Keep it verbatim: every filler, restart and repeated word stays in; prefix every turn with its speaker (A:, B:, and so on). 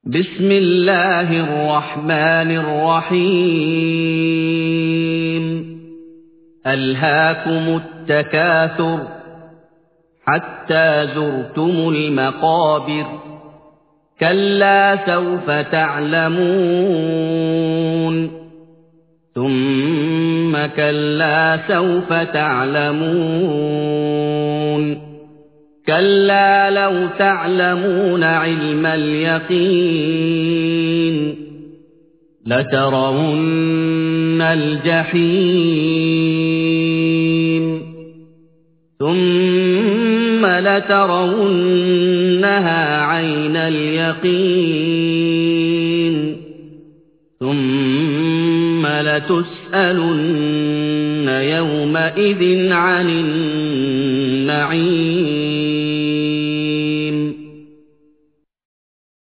A: بسم الله الرحمن الرحيم ألهاكم التكاثر حتى زرتم المقابر كلا سوف تعلمون ثم كلا سوف تعلمون كلا لو تعلمون علم اليقين لترون الجحيم ثم لترونها عين اليقين ثم لتسألن يومئذ عن النعيم